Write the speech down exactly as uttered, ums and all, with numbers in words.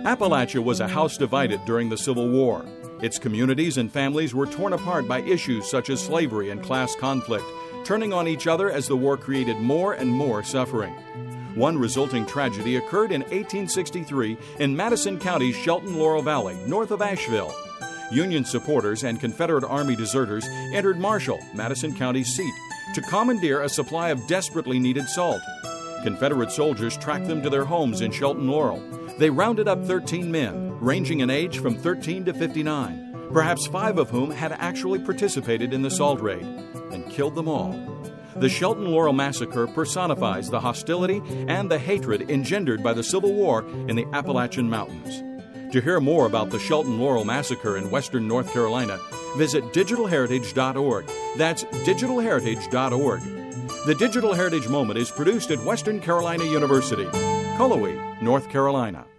Appalachia was a house divided during the Civil War. Its communities and families were torn apart by issues such as slavery and class conflict, turning on each other as the war created more and more suffering. One resulting tragedy occurred in eighteen sixty-three in Madison County's Shelton-Laurel Valley, north of Asheville. Union supporters and Confederate Army deserters entered Marshall, Madison County's seat, to commandeer a supply of desperately needed salt. Confederate soldiers tracked them to their homes in Shelton-Laurel. They rounded up thirteen men, ranging in age from thirteen to fifty-nine, perhaps five of whom had actually participated in the salt raid, and killed them all. The Shelton-Laurel Massacre personifies the hostility and the hatred engendered by the Civil War in the Appalachian Mountains. To hear more about the Shelton-Laurel Massacre in western North Carolina, visit digital heritage dot org. That's digital heritage dot org. The Digital Heritage Moment is produced at Western Carolina University, Cullowhee, North Carolina.